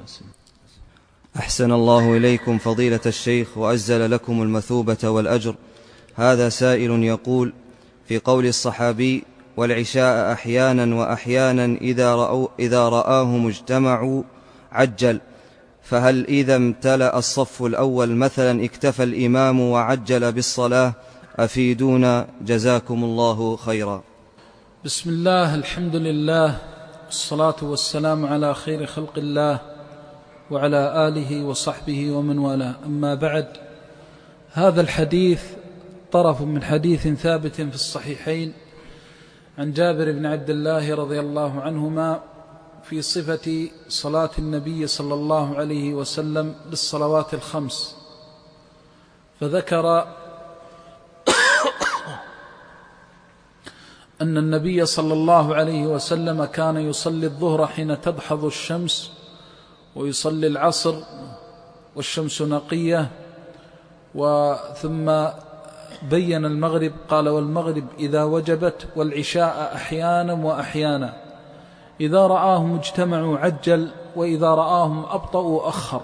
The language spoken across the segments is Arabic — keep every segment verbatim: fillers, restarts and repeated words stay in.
أحسن الله إليكم فضيلة الشيخ وأجزل لكم المثوبة والأجر. هذا سائل يقول: في قول الصحابي: والعشاء أحيانا وأحيانا إذا, رأوا إذا رآهم اجتمعوا عجل، فهل إذا امتلأ الصف الأول مثلا اكتفى الإمام وعجل بالصلاة؟ أفيدونا جزاكم الله خيرا. بسم الله، الحمد لله، والصلاة والسلام على خير خلق الله وعلى آله وصحبه ومن والاه، أما بعد. هذا الحديث طرف من حديث ثابت في الصحيحين عن جابر بن عبد الله رضي الله عنهما في صفة صلاة النبي صلى الله عليه وسلم للصلوات الخمس، فذكر أن النبي صلى الله عليه وسلم كان يصلي الظهر حين تدحض الشمس، ويصلي العصر والشمس نقية، وثم بين المغرب قال: والمغرب إذا وجبت، والعشاء أحيانا وأحيانا، إذا رآهم اجتمعوا عجل، وإذا رآهم أبطأوا أخر.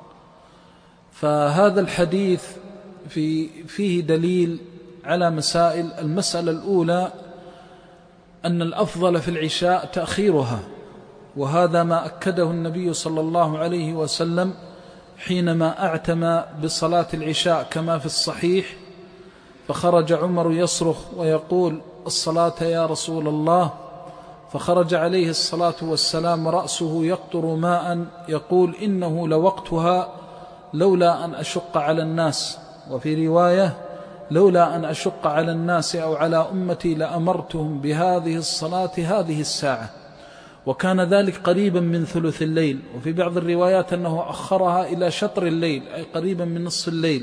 فهذا الحديث في فيه دليل على مسائل. المسألة الأولى أن الأفضل في العشاء تأخيرها، وهذا ما أكده النبي صلى الله عليه وسلم حينما أعتم بصلاة العشاء كما في الصحيح، فخرج عمر يصرخ ويقول: الصلاة يا رسول الله، فخرج عليه الصلاة والسلام رأسه يقطر ماء يقول: إنه لوقتها لولا أن أشق على الناس، وفي رواية: لولا أن أشق على الناس أو على أمتي لأمرتهم بهذه الصلاة هذه الساعة. وكان ذلك قريبا من ثلث الليل، وفي بعض الروايات أنه أخرها إلى شطر الليل، أي قريبا من نصف الليل.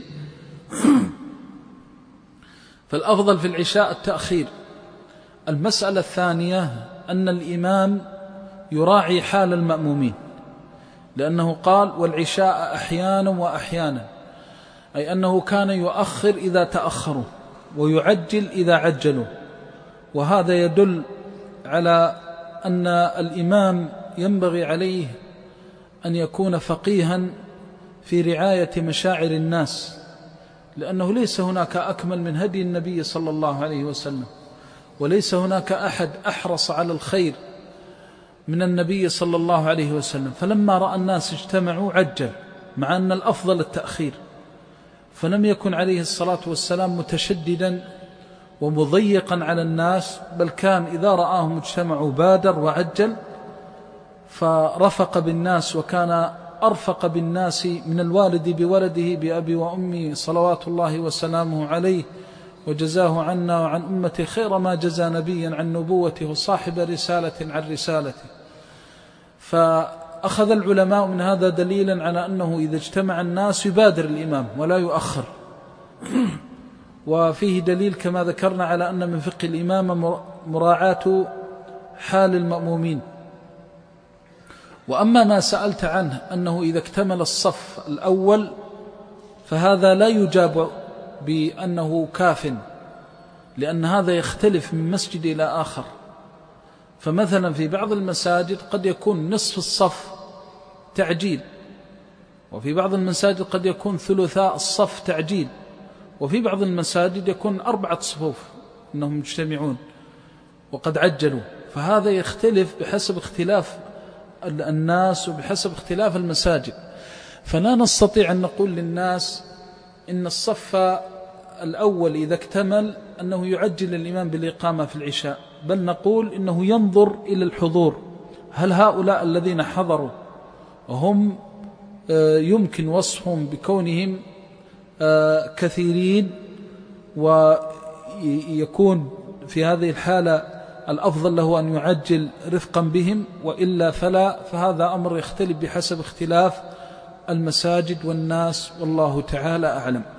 فالأفضل في العشاء التأخير. المسألة الثانية أن الإمام يراعي حال المأمومين، لأنه قال: والعشاء أحيانا وأحيانا، أي أنه كان يؤخر إذا تأخروا ويعجل إذا عجلوا. وهذا يدل على أن الإمام ينبغي عليه أن يكون فقيها في رعاية مشاعر الناس، لأنه ليس هناك أكمل من هدي النبي صلى الله عليه وسلم، وليس هناك أحد أحرص على الخير من النبي صلى الله عليه وسلم. فلما رأى الناس اجتمعوا عجل، مع أن الأفضل التأخير، فلم يكن عليه الصلاة والسلام متشددا ومضيقا على الناس، بل كان إذا رآهم اجتمعوا بادر وعجل، فرفق بالناس، وكان أرفق بالناس من الوالد بولده بأبي وأمي صلوات الله وسلامه عليه، وجزاه عنا وعن أمته خير ما جزى نبيا عن نبوته وصاحب رسالة عن رسالته. فأخذ العلماء من هذا دليلا على أنه إذا اجتمع الناس يبادر الإمام ولا يؤخر. وفيه دليل كما ذكرنا على أن من فقه الإمام مراعاة حال المأمومين. وأما ما سألت عنه أنه إذا اكتمل الصف الأول، فهذا لا يجاب بأنه كاف، لأن هذا يختلف من مسجد إلى آخر. فمثلا في بعض المساجد قد يكون نصف الصف تعجيل، وفي بعض المساجد قد يكون ثلثاء الصف تعجيل، وفي بعض المساجد يكون أربعة صفوف أنهم مجتمعون وقد عجلوا. فهذا يختلف بحسب اختلاف الناس وبحسب اختلاف المساجد. فلا نستطيع أن نقول للناس إن الصف الأول إذا اكتمل أنه يعجل الإمام بالإقامة في العشاء، بل نقول إنه ينظر إلى الحضور. هل هؤلاء الذين حضروا هم يمكن وصفهم بكونهم كثيرين، ويكون في هذه الحالة الأفضل له أن يعجل رفقا بهم، وإلا فلا، فهذا أمر يختلف بحسب اختلاف المساجد والناس، والله تعالى أعلم.